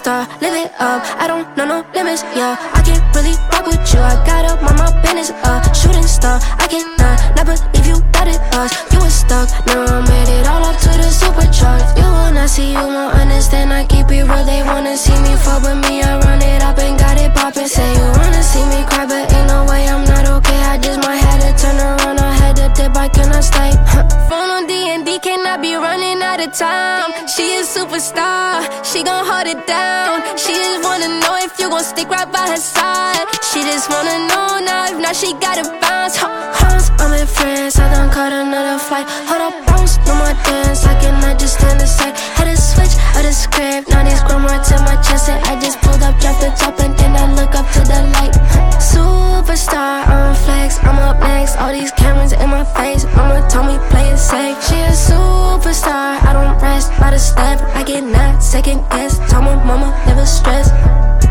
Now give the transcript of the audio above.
superstar, live it up. I don't know no limits, yeah. I can't really rock with you. I got up, mind my business, shooting star. I cannot believe you doubted us. You were stuck, now I made it all up to the supercharged. You will not see, you won't understand. I keep it real, they wanna see me fuck with me. I run it up and got it poppin'. Say you wanna see me cry, but ain't no way I'm not okay. I just might have to turn around, I had to dip, I cannot stay. Phone on D&D, cannot be running out of time. She a superstar, she gon' hold it down. She just wanna know if you gon' stick right by her side. She just wanna know now, if not she gotta bounce. I'm in France, I done caught another flight. Hold up, bounce, no more dance, I cannot just stand aside. Had to switch of the script, now these grandma to my chest. And I just pulled up, dropped the top, and then I look up to the light. Superstar, I'm flex, I'm up next. All these cameras in my face, mama told me play it safe. She a superstar, I don't rest by the step. I get not second guess, told my mama never stress.